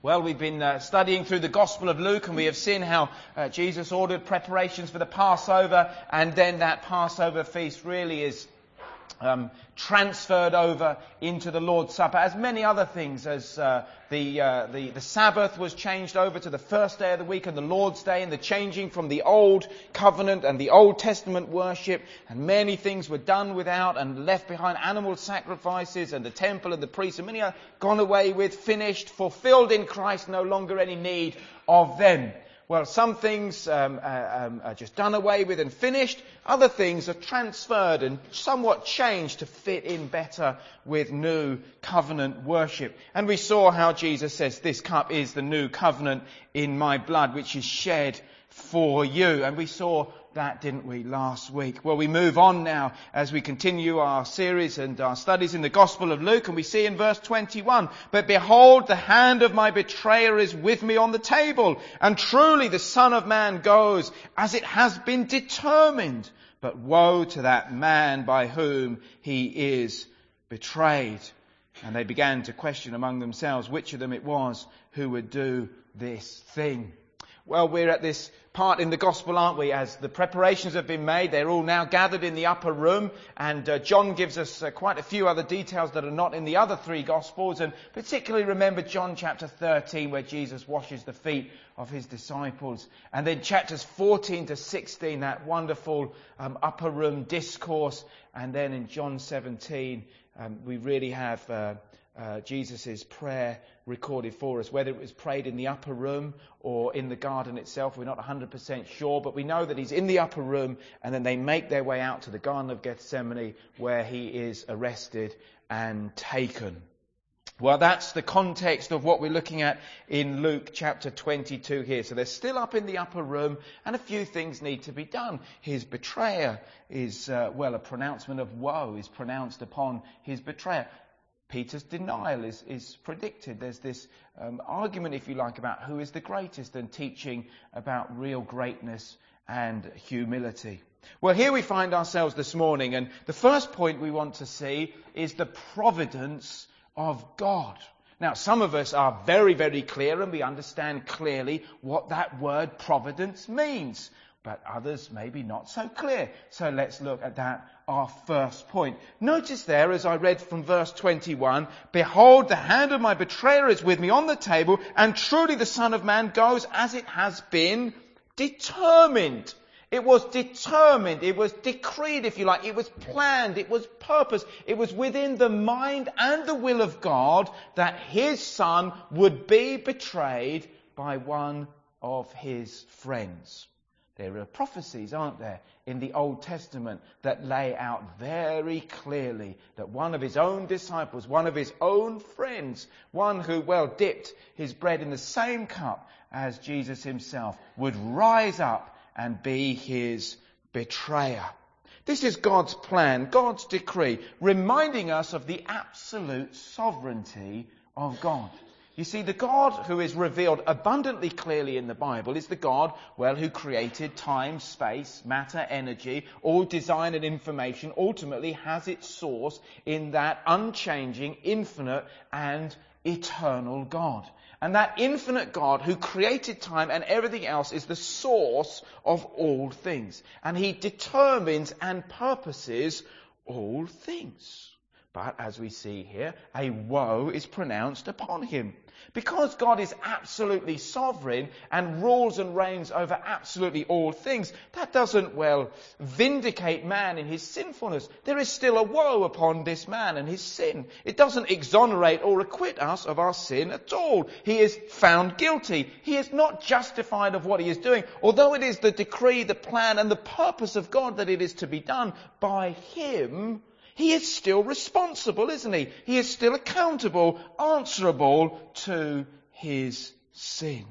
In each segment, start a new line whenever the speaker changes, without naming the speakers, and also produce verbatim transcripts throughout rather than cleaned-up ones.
Well, we've been uh, studying through the Gospel of Luke, and we have seen how uh, Jesus ordered preparations for the Passover, and then that Passover feast really is um, transferred over into the Lord's Supper, as many other things, as uh, the, uh, the the Sabbath was changed over to the first day of the week and the Lord's Day, and the changing from the Old Covenant and the Old Testament worship, and many things were done without and left behind, animal sacrifices and the temple and the priests, and many are gone away with, finished, fulfilled in Christ, no longer any need of them. Well, some things um, uh, um, are just done away with and finished. Other things are transferred and somewhat changed to fit in better with new covenant worship. And we saw how Jesus says, "This cup is the new covenant in my blood, which is shed for you." And we saw that, didn't we, last week? Well, we move on now as we continue our series and our studies in the Gospel of Luke, and we see in verse twenty-one, "But behold, the hand of my betrayer is with me on the table, and truly the Son of Man goes as it has been determined. But woe to that man by whom he is betrayed." And they began to question among themselves which of them it was who would do this thing. Well, we're at this part in the Gospel, aren't we? As the preparations have been made, they're all now gathered in the upper room, and uh, John gives us uh, quite a few other details that are not in the other three Gospels, and particularly remember John chapter thirteen, where Jesus washes the feet of his disciples, and then chapters fourteen to sixteen, that wonderful um, upper room discourse, and then in John seventeen, um, we really have uh, uh, Jesus' prayer recorded for us. Whether it was prayed in the upper room or in the garden itself, we're not one hundred percent sure, but we know that he's in the upper room, and then they make their way out to the Garden of Gethsemane, where he is arrested and taken. Well, that's the context of what we're looking at in Luke chapter twenty-two here. So they're still up in the upper room, and a few things need to be done. His betrayer is, uh, well, a pronouncement of woe is pronounced upon his betrayer. Peter's denial is, is predicted. There's this um, argument, if you like, about who is the greatest, and teaching about real greatness and humility. Well, here we find ourselves this morning, and the first point we want to see is the providence of God. Now, some of us are very, very clear, and we understand clearly what that word providence means. But others maybe not so clear. So let's look at that, our first point. Notice there, as I read from verse twenty-one, "Behold, the hand of my betrayer is with me on the table, and truly the Son of Man goes as it has been determined." It was determined, it was decreed, if you like, it was planned, it was purposed, it was within the mind and the will of God that his Son would be betrayed by one of his friends. There are prophecies, aren't there, in the Old Testament that lay out very clearly that one of his own disciples, one of his own friends, one who, well, dipped his bread in the same cup as Jesus himself, would rise up and be his betrayer. This is God's plan, God's decree, reminding us of the absolute sovereignty of God. You see, the God who is revealed abundantly clearly in the Bible is the God, well, who created time, space, matter, energy, all design and information, ultimately has its source in that unchanging, infinite and eternal God. And that infinite God who created time and everything else is the source of all things. And he determines and purposes all things. But as we see here, a woe is pronounced upon him. Because God is absolutely sovereign and rules and reigns over absolutely all things, that doesn't, well, vindicate man in his sinfulness. There is still a woe upon this man and his sin. It doesn't exonerate or acquit us of our sin at all. He is found guilty. He is not justified of what he is doing, although it is the decree, the plan and the purpose of God that it is to be done by him. He is still responsible, isn't he? He is still accountable, answerable to his sin.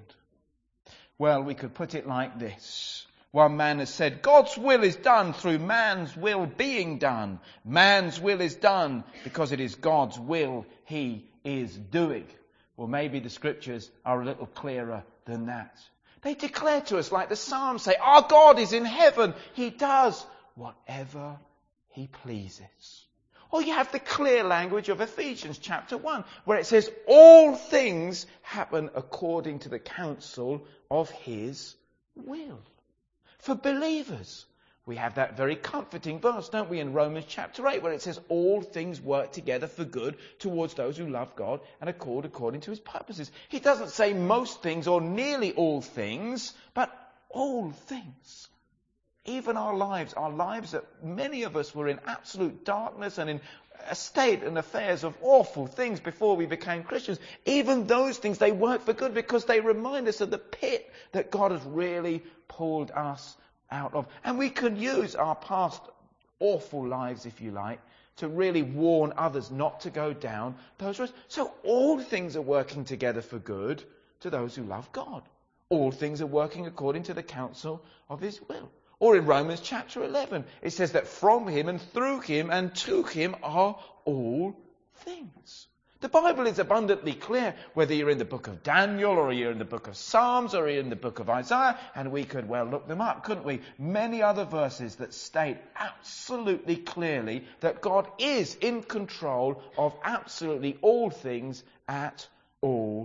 Well, we could put it like this. One man has said, God's will is done through man's will being done. Man's will is done because it is God's will he is doing. Well, maybe the scriptures are a little clearer than that. They declare to us, like the Psalms say, our God is in heaven. He does whatever he pleases. Or you have the clear language of Ephesians chapter one, where it says all things happen according to the counsel of his will. For believers, we have that very comforting verse, don't we, in Romans chapter eight, where it says all things work together for good towards those who love God and accord according to his purposes. He doesn't say most things or nearly all things, but all things. Even our lives, our lives that many of us were in absolute darkness and in a state and affairs of awful things before we became Christians. Even those things, they work for good because they remind us of the pit that God has really pulled us out of. And we can use our past awful lives, if you like, to really warn others not to go down those roads. So all things are working together for good to those who love God. All things are working according to the counsel of his will. Or in Romans chapter eleven, it says that from him and through him and to him are all things. The Bible is abundantly clear, whether you're in the book of Daniel or you're in the book of Psalms or you're in the book of Isaiah, and we could well look them up, couldn't we? Many other verses that state absolutely clearly that God is in control of absolutely all things at all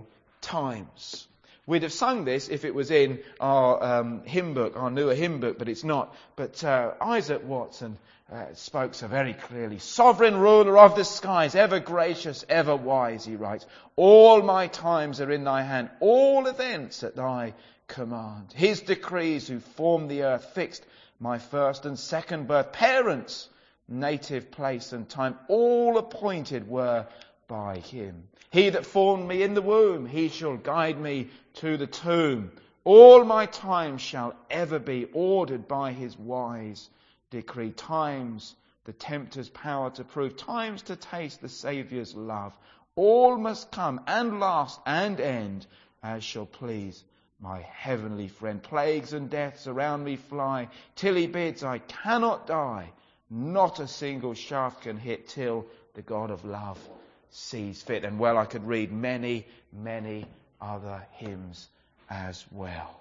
times. We'd have sung this if it was in our um, hymn book, our newer hymn book, but it's not. But uh, Isaac Watson uh, spoke so very clearly. Sovereign ruler of the skies, ever gracious, ever wise, he writes. All my times are in thy hand, all events at thy command. His decrees who formed the earth fixed my first and second birth. Parents, native place and time, all appointed were by him. He that formed me in the womb, he shall guide me to the tomb. All my time shall ever be ordered by his wise decree. Times the tempter's power to prove, times to taste the Saviour's love. All must come and last and end as shall please my heavenly friend. Plagues and deaths around me fly, till he bids I cannot die. Not a single shaft can hit till the God of love sees fit. And well, I could read many, many other hymns as well.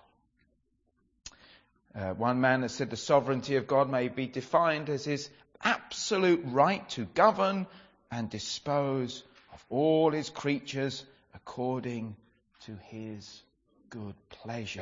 Uh, one man has said the sovereignty of God may be defined as his absolute right to govern and dispose of all his creatures according to his good pleasure.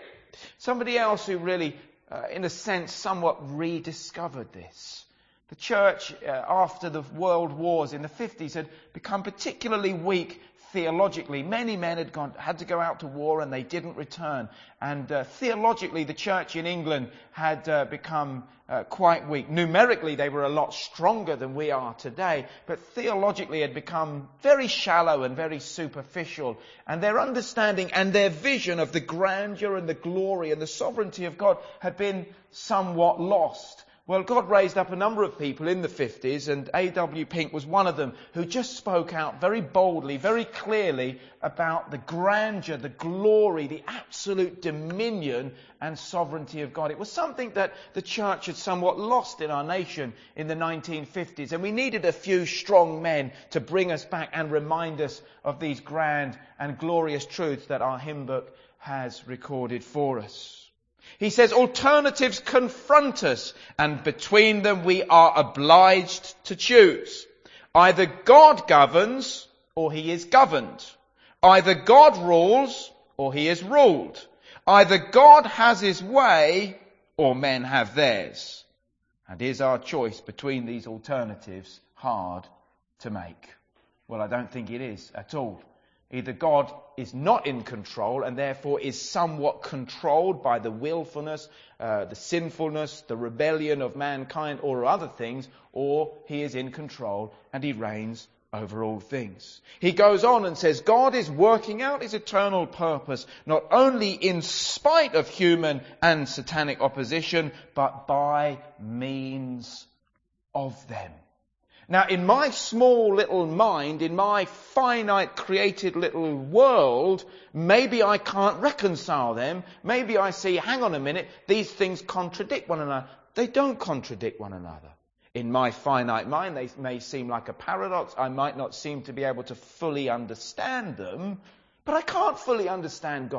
Somebody else who really, uh, in a sense, somewhat rediscovered this. The church, uh, after the world wars in the fifties, had become particularly weak theologically. Many men had gone, had to go out to war and they didn't return. And uh, theologically, the church in England had uh, become uh, quite weak. Numerically, they were a lot stronger than we are today. But theologically, had become very shallow and very superficial. And their understanding and their vision of the grandeur and the glory and the sovereignty of God had been somewhat lost. Well, God raised up a number of people in the fifties, and A W Pink was one of them, who just spoke out very boldly, very clearly about the grandeur, the glory, the absolute dominion and sovereignty of God. It was something that the church had somewhat lost in our nation in the nineteen fifties, and we needed a few strong men to bring us back and remind us of these grand and glorious truths that our hymn book has recorded for us. He says alternatives confront us, and between them we are obliged to choose. Either God governs or he is governed. Either God rules or he is ruled. Either God has his way or men have theirs. And is our choice between these alternatives hard to make? Well, I don't think it is at all. Either God is not in control and therefore is somewhat controlled by the willfulness, uh, the sinfulness, the rebellion of mankind or other things, or he is in control and he reigns over all things. He goes on and says, God is working out his eternal purpose, not only in spite of human and satanic opposition, but by means of them. Now, in my small little mind, in my finite created little world, maybe I can't reconcile them. Maybe I see, hang on a minute, these things contradict one another. They don't contradict one another. In my finite mind, they may seem like a paradox. I might not seem to be able to fully understand them, but I can't fully understand God.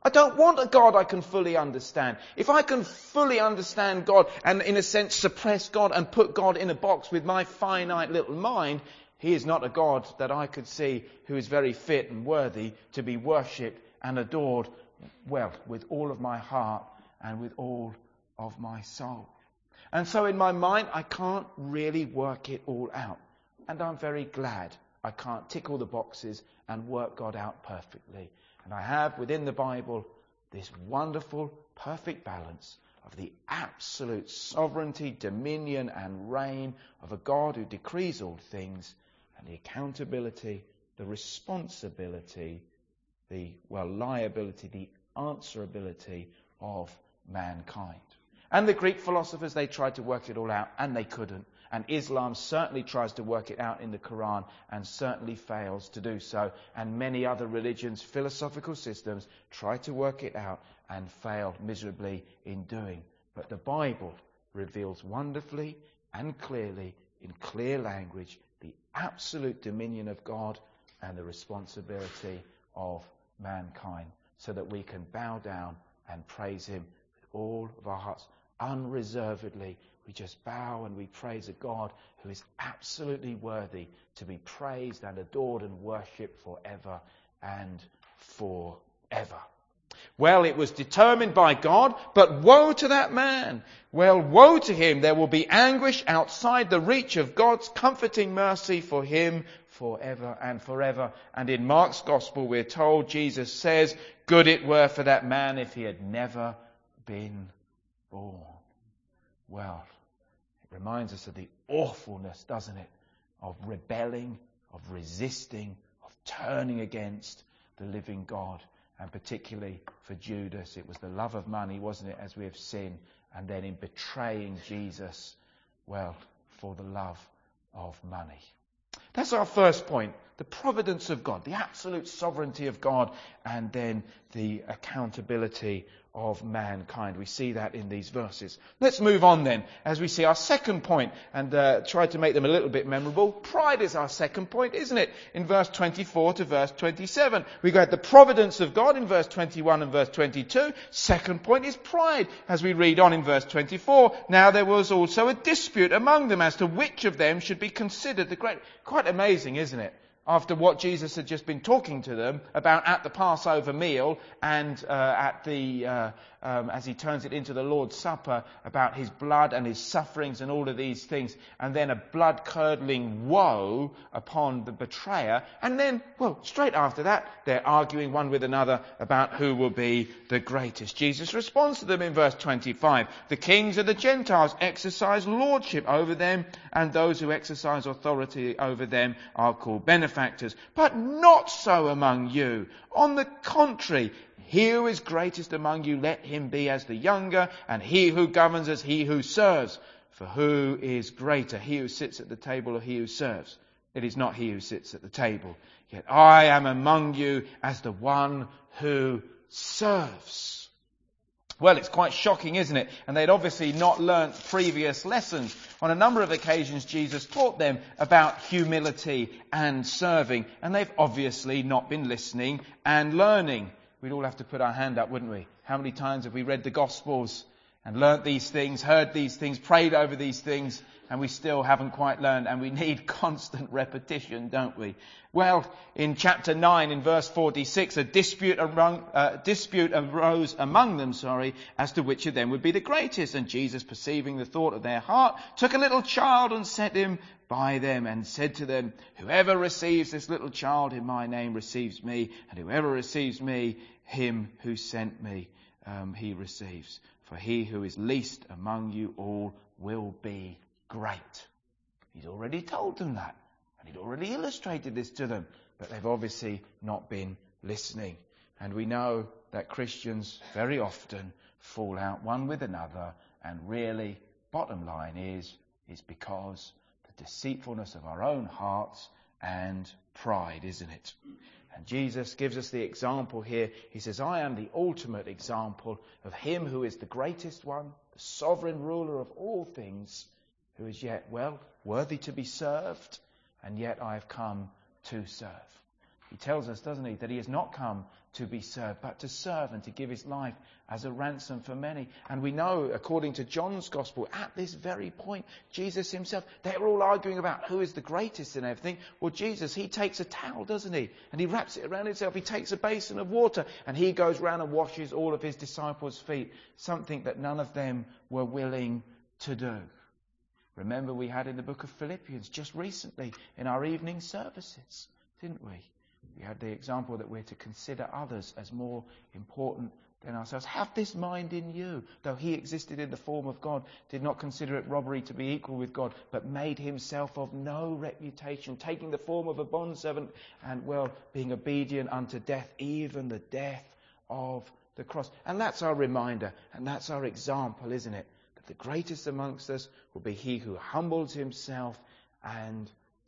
I don't want a God I can fully understand. If I can fully understand God and in a sense suppress God and put God in a box with my finite little mind, he is not a God that I could see who is very fit and worthy to be worshipped and adored, well, with all of my heart and with all of my soul. And so in my mind, I can't really work it all out. And I'm very glad I can't tick all the boxes and work God out perfectly. And I have within the Bible this wonderful, perfect balance of the absolute sovereignty, dominion and reign of a God who decrees all things, and the accountability, the responsibility, the, well, liability, the answerability of mankind. And the Greek philosophers, they tried to work it all out, and they couldn't. And Islam certainly tries to work it out in the Quran and certainly fails to do so. And many other religions, philosophical systems, try to work it out and fail miserably in doing. But the Bible reveals wonderfully and clearly, in clear language, the absolute dominion of God and the responsibility of mankind, so that we can bow down and praise him with all of our hearts, unreservedly. We just bow and we praise a God who is absolutely worthy to be praised and adored and worshipped forever and forever. Well, it was determined by God, but woe to that man. Well, woe to him. There will be anguish outside the reach of God's comforting mercy for him forever and forever. And in Mark's Gospel, we're told, Jesus says, good it were for that man if he had never been born. Well, it reminds us of the awfulness, doesn't it, of rebelling, of resisting, of turning against the living God. And particularly for Judas, it was the love of money, wasn't it, as we have seen, and then in betraying Jesus, well, for the love of money. That's our first point, the providence of God, the absolute sovereignty of God, and then the accountability of mankind. We see that in these verses. Let's move on then, as we see our second point, and uh, try to make them a little bit memorable. Pride is our second point, isn't it? In verse twenty-four to verse twenty-seven. We got the providence of God in verse twenty-one and verse twenty-two. Second point is pride, as we read on in verse twenty-four. Now there was also a dispute among them as to which of them should be considered the great. Quite amazing, isn't it? After what Jesus had just been talking to them about at the Passover meal and uh, at the uh, um, as he turns it into the Lord's Supper, about his blood and his sufferings and all of these things, and then a blood-curdling woe upon the betrayer, and then, well, straight after that, they're arguing one with another about who will be the greatest. Jesus responds to them in verse twenty-five. The kings of the Gentiles exercise lordship over them, and those who exercise authority over them are called benefactors. But not so among you. On the contrary, he who is greatest among you, let him be as the younger, and he who governs as he who serves. For who is greater, he who sits at the table or he who serves? It is not he who sits at the table. Yet I am among you as the one who serves. Well, it's quite shocking, isn't it? And they'd obviously not learnt previous lessons. On a number of occasions, Jesus taught them about humility and serving, and they've obviously not been listening and learning. We'd all have to put our hand up, wouldn't we? How many times have we read the Gospels and learnt these things, heard these things, prayed over these things, and we still haven't quite learned, and we need constant repetition, don't we? Well, in chapter nine, in verse forty-six, a dispute, among, uh, dispute arose among them, sorry, as to which of them would be the greatest. And Jesus, perceiving the thought of their heart, took a little child and set him by them, and said to them, whoever receives this little child in my name receives me, and whoever receives me, him who sent me, um, he receives. For he who is least among you all will be great. He'd already told them that. And he'd already illustrated this to them. But they've obviously not been listening. And we know that Christians very often fall out one with another. And really, bottom line is, is because the deceitfulness of our own hearts and pride, isn't it? And Jesus gives us the example here. He says, I am the ultimate example of him who is the greatest one, the sovereign ruler of all things, who is yet, well, worthy to be served, and yet I have come to serve. He tells us, doesn't he, that he has not come to be served, but to serve and to give his life as a ransom for many. And we know, according to John's Gospel, at this very point, Jesus himself, they were all arguing about who is the greatest in everything. Well, Jesus, he takes a towel, doesn't he? And he wraps it around himself. He takes a basin of water and he goes round and washes all of his disciples' feet, something that none of them were willing to do. Remember, we had in the book of Philippians just recently in our evening services, didn't we? We had the example that we're to consider others as more important than ourselves. Have this mind in you. Though he existed in the form of God, did not consider it robbery to be equal with God, but made himself of no reputation, taking the form of a bondservant and, well, being obedient unto death, even the death of the cross. And that's our reminder, and that's our example, isn't it? That the greatest amongst us will be he who humbles himself and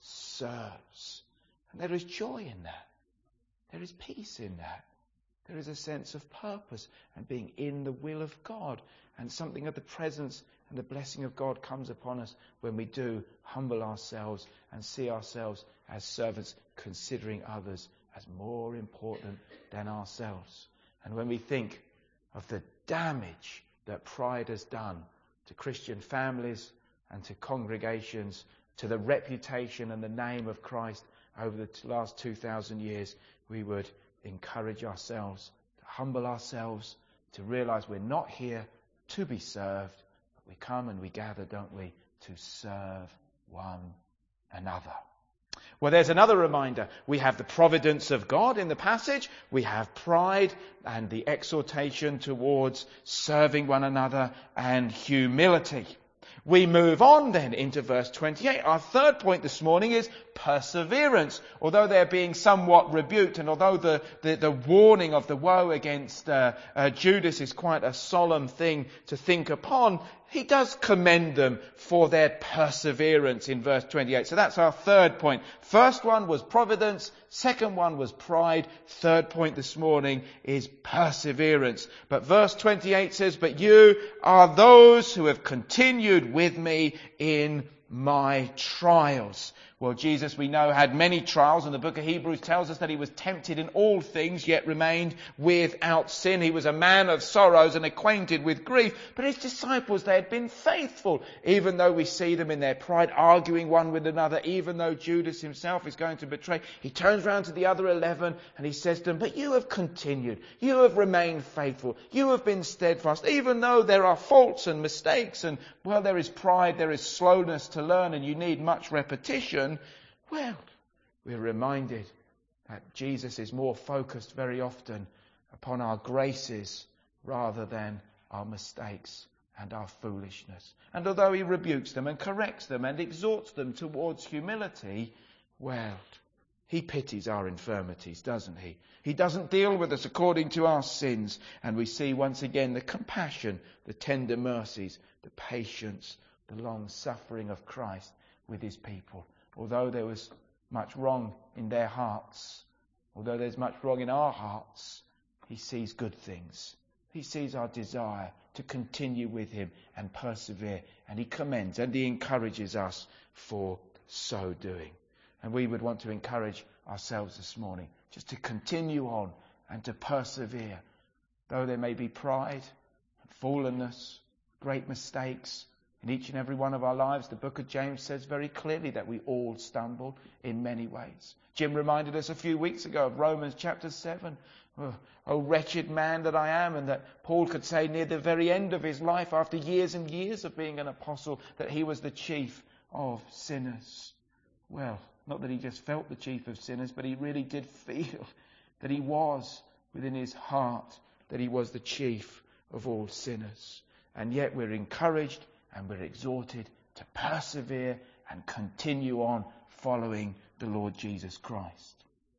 serves. And there is joy in that. There is peace in that. There is a sense of purpose and being in the will of God. And something of the presence and the blessing of God comes upon us when we do humble ourselves and see ourselves as servants, considering others as more important than ourselves. And when we think of the damage that pride has done to Christian families and to congregations, to the reputation and the name of Christ over the last two thousand years, we would encourage ourselves to humble ourselves, to realize we're not here to be served, but we come and we gather, don't we, to serve one another. Well, there's another reminder. We have the providence of God in the passage. We have pride and the exhortation towards serving one another and humility. We move on then into verse twenty-eight. Our third point this morning is perseverance. Although they're being somewhat rebuked, and although the, the, the warning of the woe against uh, uh, Judas is quite a solemn thing to think upon, he does commend them for their perseverance in verse twenty-eight. So that's our third point. First one was providence. Second one was pride. Third point this morning is perseverance. But verse twenty-eight says, "But you are those who have continued with me in my trials." Well, Jesus, we know, had many trials, and the book of Hebrews tells us that he was tempted in all things, yet remained without sin. He was a man of sorrows and acquainted with grief. But his disciples, they had been faithful, even though we see them in their pride arguing one with another, even though Judas himself is going to betray. He turns round to the other eleven and he says to them, "But you have continued. You have remained faithful. You have been steadfast, even though there are faults and mistakes, and, well, there is pride, there is slowness to learn, and you need much repetition." Well, we're reminded that Jesus is more focused very often upon our graces rather than our mistakes and our foolishness. And although he rebukes them and corrects them and exhorts them towards humility, well, he pities our infirmities, doesn't he? He doesn't deal with us according to our sins. And we see once again the compassion, the tender mercies, the patience, the long suffering of Christ with his people. Although there was much wrong in their hearts, although there's much wrong in our hearts, he sees good things. He sees our desire to continue with him and persevere. And he commends and he encourages us for so doing. And we would want to encourage ourselves this morning just to continue on and to persevere. Though there may be pride, fallenness, great mistakes, in each and every one of our lives, the book of James says very clearly that we all stumble in many ways. Jim reminded us a few weeks ago of Romans chapter seven. Oh, oh, wretched man that I am, and that Paul could say near the very end of his life, after years and years of being an apostle, that he was the chief of sinners. Well, not that he just felt the chief of sinners, but he really did feel that he was within his heart, that he was the chief of all sinners. And yet we're encouraged and we're exhorted to persevere and continue on following the Lord Jesus Christ.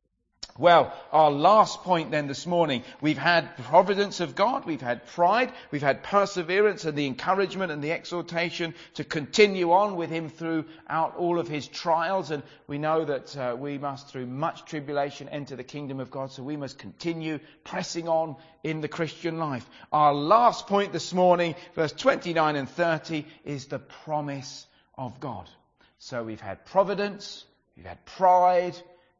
Well, our last point then this morning, we've had providence of God, we've had pride, we've had perseverance and the encouragement and the exhortation to continue on with him throughout all of his trials. And we know that uh, we must, through much tribulation, enter the kingdom of God. So we must continue pressing on in the Christian life. Our last point this morning, verse twenty-nine and thirty, is the promise of God. So we've had providence, we've had pride,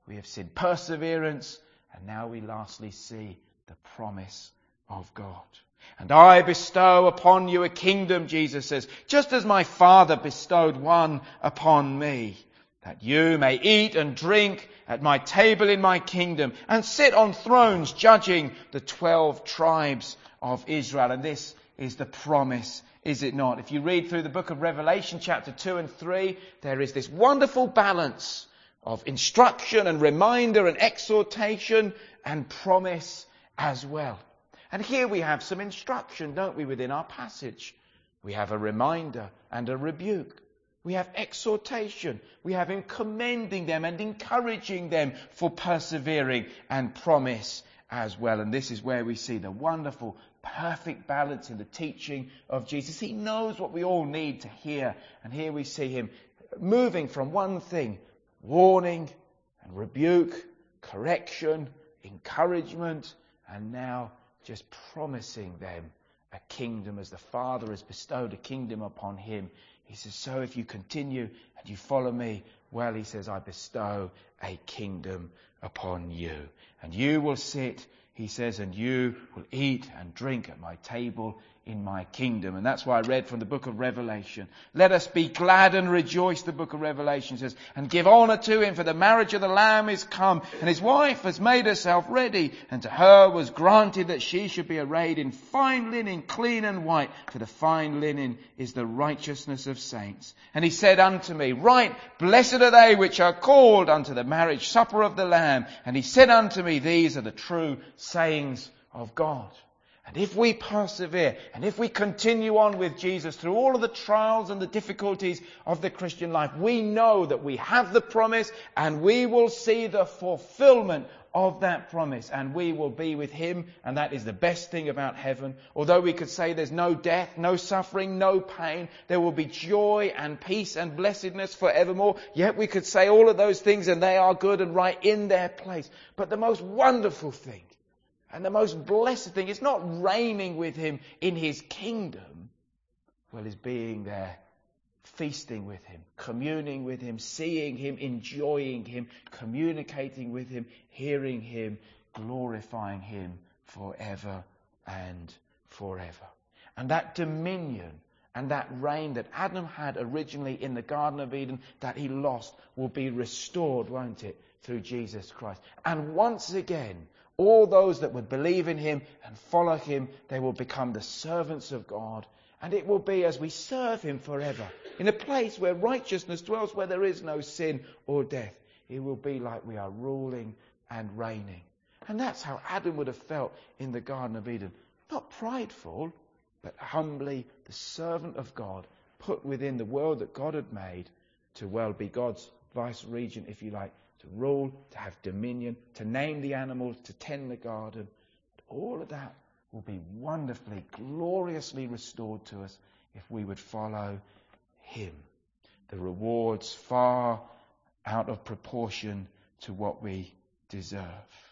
we have seen perseverance, and now we lastly see the promise of God. And I bestow upon you a kingdom, Jesus says, just as my Father bestowed one upon me, that you may eat and drink at my table in my kingdom and sit on thrones judging the twelve tribes of Israel. And this is the promise, is it not? If you read through the book of Revelation chapter two and three, there is this wonderful balance of instruction and reminder and exhortation and promise as well. And here we have some instruction, don't we, within our passage. We have a reminder and a rebuke. We have exhortation. We have him commending them and encouraging them for persevering, and promise as well. And this is where we see the wonderful, perfect balance in the teaching of Jesus. He knows what we all need to hear. And here we see him moving from one thing, warning and rebuke, correction, encouragement, and now just promising them a kingdom as the Father has bestowed a kingdom upon him. He says, so if you continue and you follow me, well, he says, I bestow a kingdom upon you. And you will sit, he says, and you will eat and drink at my table in my kingdom. And that's why I read from the book of Revelation. Let us be glad and rejoice, the book of Revelation says, and give honour to him, for the marriage of the Lamb is come, and his wife has made herself ready, and to her was granted that she should be arrayed in fine linen, clean and white, for the fine linen is the righteousness of saints. And he said unto me, right, blessed are they which are called unto the marriage supper of the Lamb. And he said unto me, these are the true sayings of God. And if we persevere, and if we continue on with Jesus through all of the trials and the difficulties of the Christian life, we know that we have the promise, and we will see the fulfillment of that promise, and we will be with him. And that is the best thing about heaven. Although we could say there's no death, no suffering, no pain, there will be joy and peace and blessedness forevermore. Yet we could say all of those things, and they are good and right in their place. But the most wonderful thing, and the most blessed thing, is not reigning with him in his kingdom. Well, is being there, feasting with him, communing with him, seeing him, enjoying him, communicating with him, hearing him, glorifying him forever and forever. And that dominion and that reign that Adam had originally in the Garden of Eden that he lost will be restored, won't it, through Jesus Christ. And once again, all those that would believe in him and follow him, they will become the servants of God. And it will be as we serve him forever, in a place where righteousness dwells, where there is no sin or death. It will be like we are ruling and reigning. And that's how Adam would have felt in the Garden of Eden. Not prideful, but humbly the servant of God, put within the world that God had made to, well, be God's vice regent, if you like, to rule, to have dominion, to name the animals, to tend the garden. All of that will be wonderfully, gloriously restored to us if we would follow him. The rewards far out of proportion to what we deserve.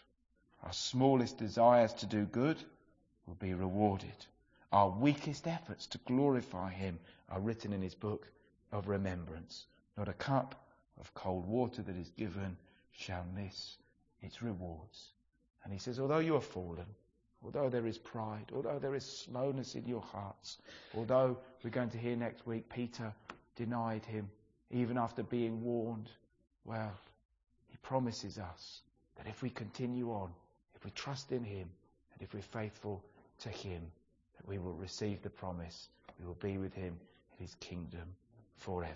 Our smallest desires to do good will be rewarded. Our weakest efforts to glorify him are written in his book of remembrance. Not a cup of cold water that is given shall miss its rewards. And he says, although you are fallen, although there is pride, although there is slowness in your hearts, although we're going to hear next week Peter denied him even after being warned, well, he promises us that if we continue on, if we trust in him, and if we're faithful to him, that we will receive the promise. We will be with him in his kingdom forever.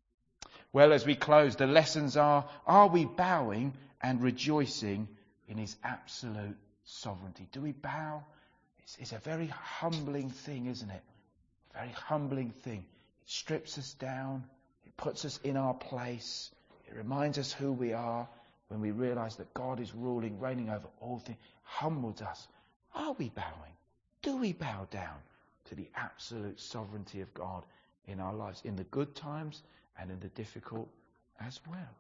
Well, as we close, the lessons are, are we bowing and rejoicing in his absolute sovereignty? Do we bow? It's, it's a very humbling thing, isn't it? A very humbling thing. It strips us down. It puts us in our place. It reminds us who we are when we realize that God is ruling, reigning over all things. Humbles us. Are we bowing? Do we bow down to the absolute sovereignty of God in our lives, in the good times and in the difficult as well?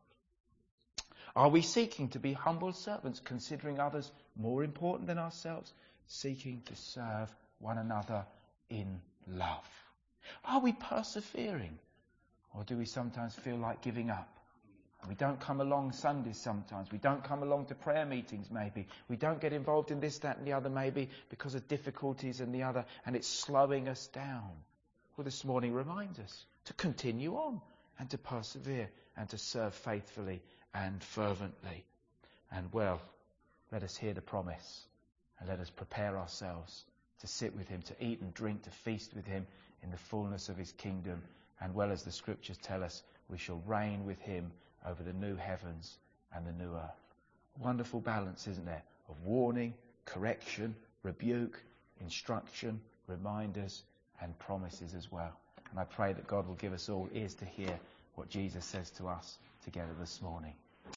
Are we seeking to be humble servants, considering others more important than ourselves, seeking to serve one another in love? Are we persevering, or do we sometimes feel like giving up? We don't come along Sundays sometimes. We don't come along to prayer meetings maybe. We don't get involved in this, that and the other maybe because of difficulties and the other, and it's slowing us down. Well, this morning reminds us to continue on and to persevere and to serve faithfully and fervently. And well, let us hear the promise and let us prepare ourselves to sit with him, to eat and drink, to feast with him in the fullness of his kingdom. And well, as the scriptures tell us, we shall reign with him over the new heavens and the new earth. Wonderful balance, isn't there? Of warning, correction, rebuke, instruction, reminders and promises as well. And I pray that God will give us all ears to hear what Jesus says to us together this morning.